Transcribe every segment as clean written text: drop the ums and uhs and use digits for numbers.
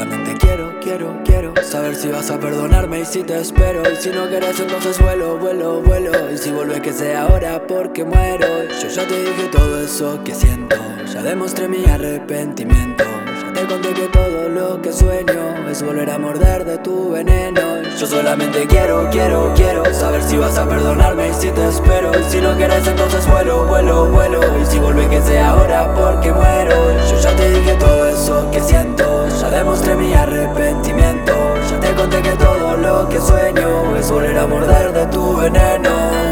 solamente quiero saber si vas a perdonarme y si te espero. Y si no quieres entonces vuelo. Y si vuelves que sea ahora porque muero. Yo ya te dije todo eso que siento, ya demostré mi arrepentimiento. Ya te conté que todo lo que sueño es volver a morder de tu veneno. Yo solamente quiero saber si vas a perdonarme y si te espero. Y si no quieres entonces vuelo. Y si vuelve que sea ahora porque muero. Yo ya te dije todo eso que siento, ya demostré mi arrepentimiento. Ya te conté que todo lo que sueño es volver a morder de tu veneno.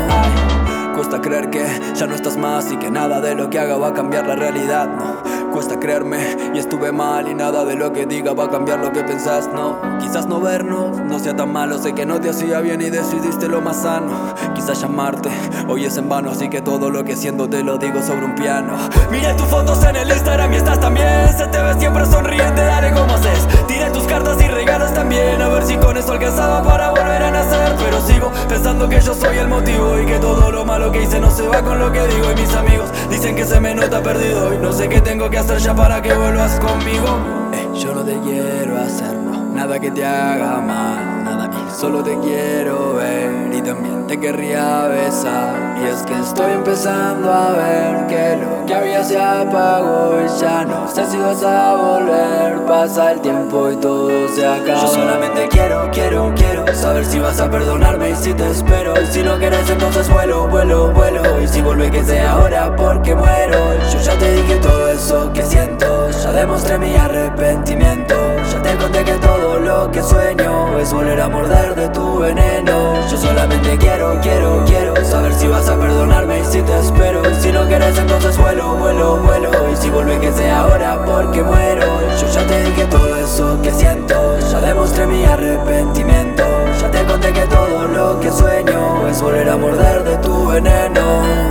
Cuesta creer que ya no estás más y que nada de lo que haga va a cambiar la realidad, no. Cuesta creerme y estuve mal y nada de lo que diga va a cambiar lo que pensás, no. Quizás no vernos no sea tan malo, sé que no te hacía bien y decidiste lo más sano. Quizás llamarte hoy es en vano, así que todo lo que siento te lo digo sobre un piano. Miré tus fotos en el Instagram y estás también, se te ve siempre sonriente, dale como haces. Tiré tus cartas y regalos también, a ver si con eso alcanzaba para volver a nacer. Pero sigo pensando que yo soy el motivo y que todo lo malo que hice no se va con lo que digo. Y mis amigos dicen que se me nota perdido y no sé qué tengo que hacer ya para que vuelvas conmigo. Yo no te quiero hacer, no, nada que te haga mal, nada a mí, solo te quiero ver y también te querría besar. Y es que estoy empezando a ver que lo que había se apagó y ya no sé si vas a volver. Pasa el tiempo y todo se acaba. Yo solamente quiero saber si vas a perdonarme y si te espero. Y si no quieres entonces vuelo. Y si vuelve que sea ahora porque muero. Yo ya te dije todo eso que siento, ya demostré mi arrepentimiento. Ya te conté que todo lo que sueño es volver a morder de tu veneno. Yo solamente quiero saber si vas a perdonarme y si te espero. Y si no quieres entonces vuelo. Y si vuelve que sea ahora porque muero. Yo ya te dije todo eso que siento, ya demostré mi arrepentimiento. Ya te conté que todo lo que sueño es volver a morder de tu veneno.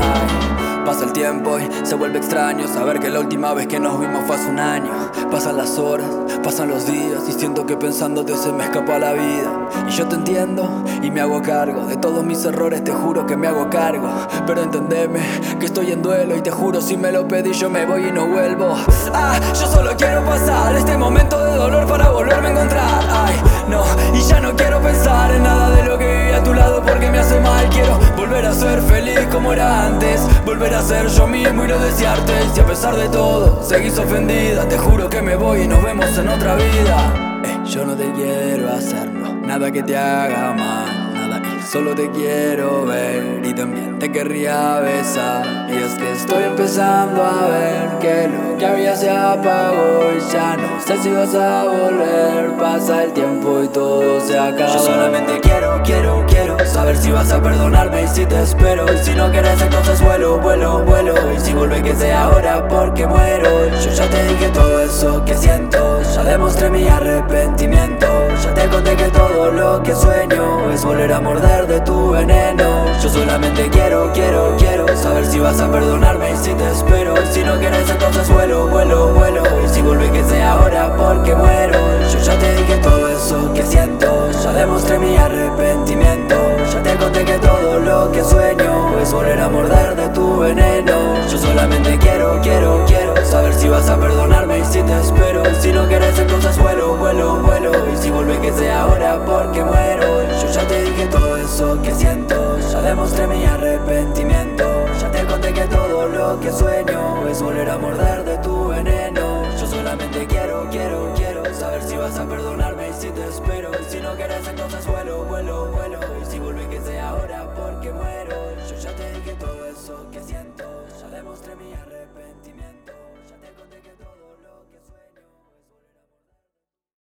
Pasa el tiempo y se vuelve extraño saber que la última vez que nos vimos fue hace un año. Pasan las horas, pasan los días y siento que pensándote se me escapa la vida. Y yo te entiendo y me hago cargo de todos mis errores, te juro que me hago cargo. Pero entendeme que estoy en duelo y te juro si me lo pedís yo me voy y no vuelvo. Yo solo quiero pasar este momento de dolor para volverme a encontrar. No, y ya no quiero pensar en nada de lo que viví a tu lado porque me hace mal. Quiero volver a ser feliz como era antes, volver a ser yo mismo y no desearte. Y si a pesar de todo seguís ofendida, te juro que me voy y nos vemos en otra vida. Yo no te quiero hacer, no, nada que te haga mal, nada a mí, solo te quiero ver y también te querría besar. Y es que estoy empezando a ver que lo que había se apagó y ya no sé si vas a volver. Pasa el tiempo y todo se acaba. Yo solamente quiero saber si vas a perdonarme y si te espero. Y si no quieres entonces vuelo. Y si vuelve que sea ahora porque muero. Yo ya te dije todo eso que siento, ya demostré mi arrepentimiento. Ya te conté que todo lo que sueño es volver a morder de tu veneno. Yo solamente quiero saber si vas a perdonarme y si te espero. Y si no quieres entonces vuelo. Y si vuelve que sea ahora porque muero. Yo ya te dije todo eso que siento, ya demostré mi arrepentimiento. Ya te conté que todo lo que sueño es volver a morder de tu veneno. Yo solamente quiero saber si vas a perdonarme y si te espero. Y si no quieres entonces vuelo. Y si vuelve que sea ahora porque muero. Yo ya te dije todo eso que siento, ya demostré mi arrepentimiento. Ya te conté que todo lo que sueño es volver a morder de tu veneno. Yo solamente quiero saber si vas a perdonarme y si te espero. Y si no quieres entonces vuelo.